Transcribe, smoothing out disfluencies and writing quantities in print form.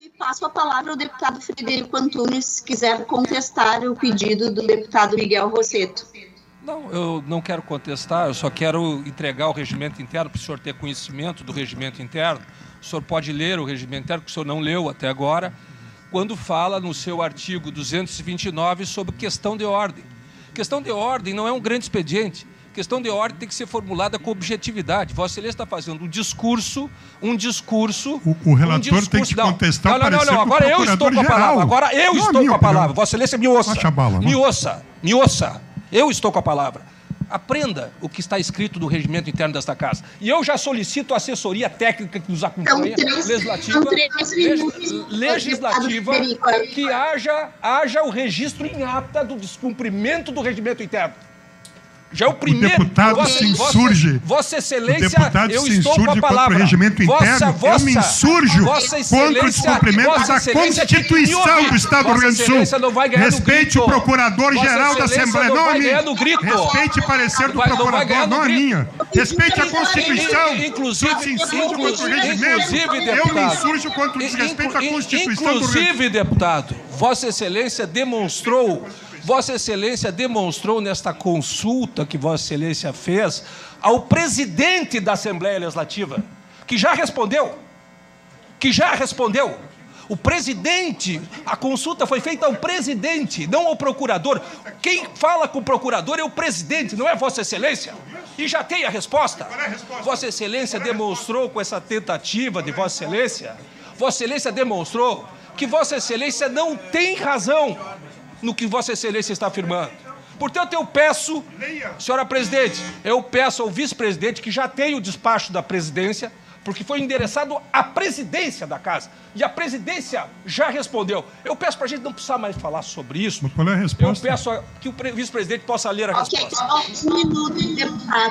Passo a palavra ao deputado Frederico Antunes, se quiser contestar o pedido do deputado Miguel Rossetto. Não, eu não quero contestar, eu só quero entregar o regimento interno para o senhor ter conhecimento do regimento interno. O senhor pode ler o regimento interno, que o senhor não leu até agora, quando fala no seu artigo 229 sobre questão de ordem. Questão de ordem não é um grande expediente. Questão de ordem tem que ser formulada com objetividade. Vossa Excelência está fazendo um discurso... O relator tem que contestar o parecer do agora eu estou com a palavra. Agora eu estou com a palavra. Vossa Excelência me ouça. Me ouça. Eu estou com a palavra. Aprenda o que está escrito no regimento interno desta casa. E eu já solicito a assessoria técnica que nos acompanha, legislativa, que haja o registro em ata do descumprimento do regimento interno. Já é o primeiro. O deputado se insurge. Vossa Excelência, eu estou com a palavra. Contra o regimento interno, eu me insurjo contra o descumprimento da Constituição do Estado do Rio Grande do Sul. Respeite o Procurador-Geral da Assembleia, não a mim. Respeite o parecer do Procurador, não a minha. Respeite a Constituição. Inclusive, se insurge contra o regimento, eu me insurjo contra o desrespeito à Constituição do Rio Grande do Sul. Inclusive, deputado, Vossa Excelência demonstrou nesta consulta que Vossa Excelência fez ao presidente da Assembleia Legislativa, que já respondeu. O presidente, a consulta foi feita ao presidente, não ao procurador. Quem fala com o procurador é o presidente, não é Vossa Excelência. E já tem a resposta. Vossa Excelência demonstrou com essa tentativa de Vossa Excelência demonstrou que Vossa Excelência não tem razão no que Vossa Excelência está afirmando. Portanto, eu peço, senhora presidente, eu peço ao vice-presidente que já tem o despacho da presidência, porque foi endereçado à presidência da casa. E a presidência já respondeu. Eu peço para a gente não precisar mais falar sobre isso. Mas qual é a resposta? Eu peço que o vice-presidente possa ler a resposta. Um minuto, deputado.